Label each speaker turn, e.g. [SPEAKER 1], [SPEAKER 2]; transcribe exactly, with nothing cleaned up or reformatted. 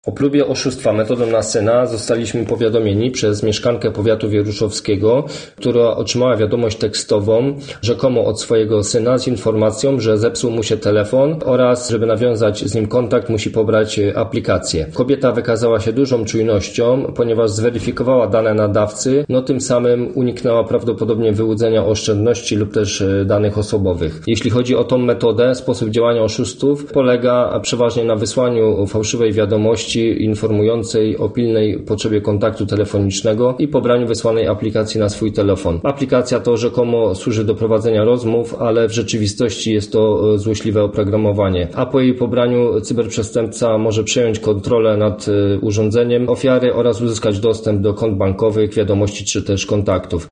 [SPEAKER 1] O próbie oszustwa metodą na syna zostaliśmy powiadomieni przez mieszkankę powiatu wieruszowskiego, która otrzymała wiadomość tekstową rzekomo od swojego syna z informacją, że zepsuł mu się telefon oraz żeby nawiązać z nim kontakt musi pobrać aplikację. Kobieta wykazała się dużą czujnością, ponieważ zweryfikowała dane nadawcy, no tym samym uniknęła prawdopodobnie wyłudzenia oszczędności lub też danych osobowych. Jeśli chodzi o tą metodę, sposób działania oszustów polega przeważnie na wysłaniu fałszywej wiadomości informującej o pilnej potrzebie kontaktu telefonicznego i pobraniu wysłanej aplikacji na swój telefon. Aplikacja to rzekomo służy do prowadzenia rozmów, ale w rzeczywistości jest to złośliwe oprogramowanie. A po jej pobraniu cyberprzestępca może przejąć kontrolę nad urządzeniem ofiary oraz uzyskać dostęp do kont bankowych, wiadomości czy też kontaktów.